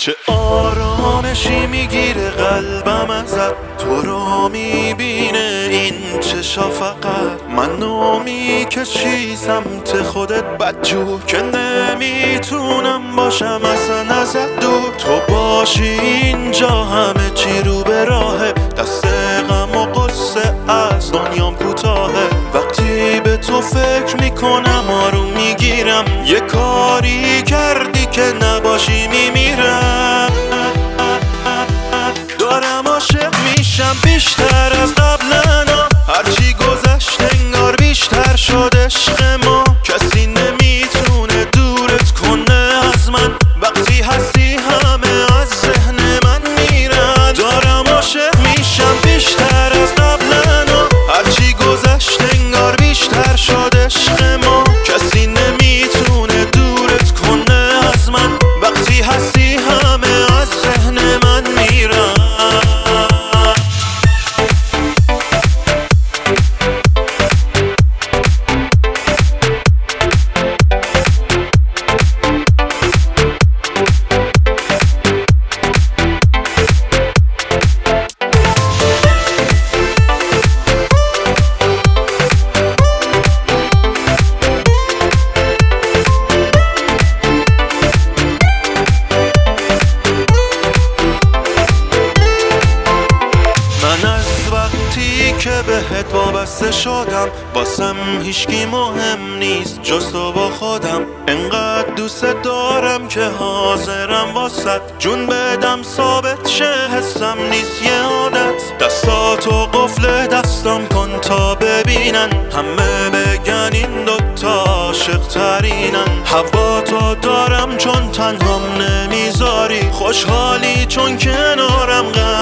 چه آرامشی میگیره قلبم ازت، تو رو میبینه این چشا فقط منو میکشی سمت خودت بدجور که نمیتونم باشم اصلا ازت دور. تو باشی اینجا همه چی رو به راهه، دست غم و قصه از دنیام کوتاهه. وقتی به تو فکر میکنم آروم میگیرم، یه کاری کردی که نباشی میمیرم. دارم عاشق میشم بیشتر از قبلنا، هرچی گذشت انگار بیشتر شد عشق ما. کسی نمیتونه دورت کنه از من، وقتی هستی همه از ذهن من میرن. دارم عاشق میشم بیشتر از قبلنا، هرچی گذشت انگار بیشتر شد عشق ما. کسی نمیتونه دورت کنه از من، وقتی هستی همه از ذهن من میرن. که بهت وابسته شدم، واسم هیچکی مهم نیست جز تو با خودم. انقدر دوست دارم که حاضرم واسط جون بدم ثابت شه، حسم نیست یه عادت. دستاتو قفل دستم کن تا ببینن همه، بگن این دوتا عاشق ترینن. هوا تو دارم چون تنهام نمیذاری، خوشحالی چون کنارم